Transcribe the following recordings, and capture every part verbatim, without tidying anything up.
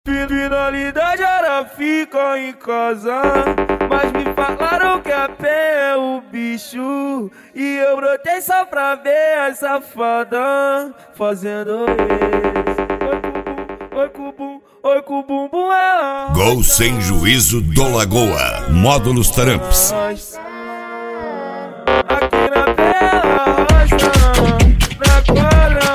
Finalidade era ficar em casa, mas me falaram que a pé é o bicho. E eu brotei só pra ver a safada fazendo isso. Oi com bum, oi com bum, bum é. Gol sem juízo do Lagoa. Módulos Taramps. Aqui na tela, rocha, na quadra.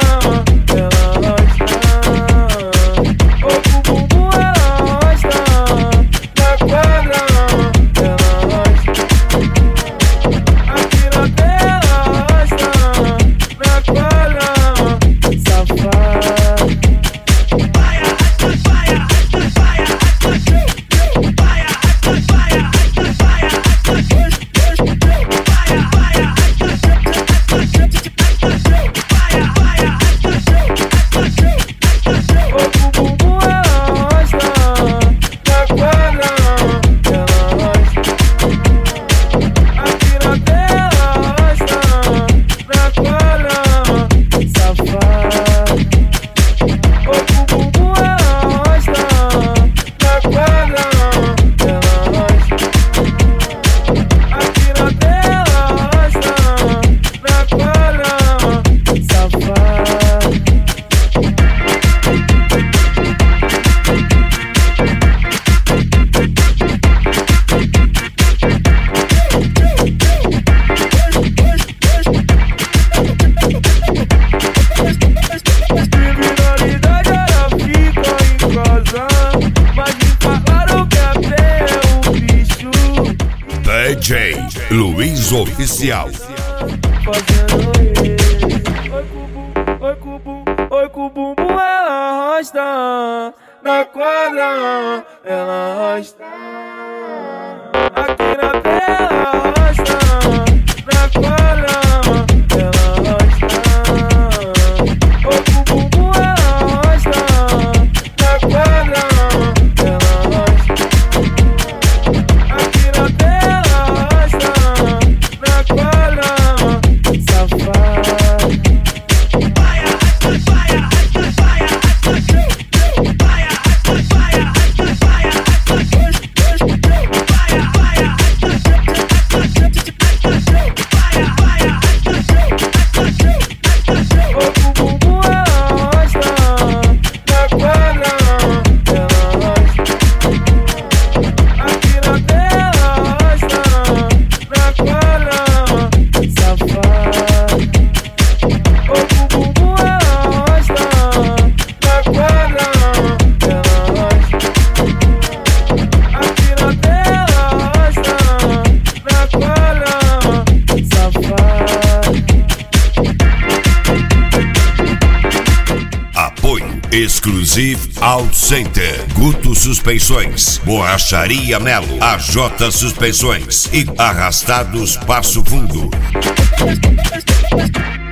D J Luiz Oficial. Oi com bum, oi com bum, bum ela arrasta na quadra, ela arrasta aqui na tela, arrasta na quadra, ela arrasta. Oi com bum, bum ela arrasta na quadra, ela arrasta aqui na tela, arrasta na quadra, safada. Exclusive Auto Center, Guto Suspensões, Borracharia Melo, A J Suspensões e Arrastados Passo Fundo.